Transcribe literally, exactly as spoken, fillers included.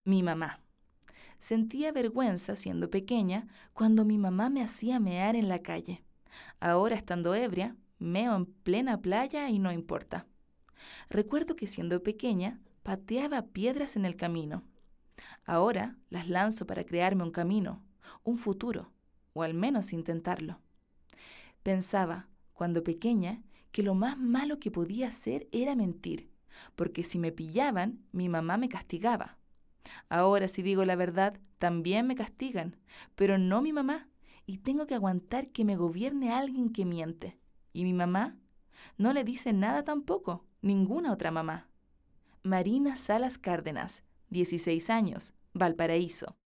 Mi mamá. Sentía vergüenza siendo pequeña cuando mi mamá me hacía mear en la calle. Ahora, estando ebria, meo en plena playa y no importa. Recuerdo que siendo pequeña pateaba piedras en el camino. Ahora las lanzo para crearme un camino, un futuro, o al menos intentarlo. Pensaba, cuando pequeña, que lo más malo que podía hacer era mentir, porque si me pillaban, mi mamá me castigaba. Ahora, si digo la verdad, también me castigan, pero no mi mamá, y tengo que aguantar que me gobierne alguien que miente. ¿Y mi mamá? No le dice nada tampoco, ninguna otra mamá. Marina Salas Cárdenas, dieciséis años, Valparaíso.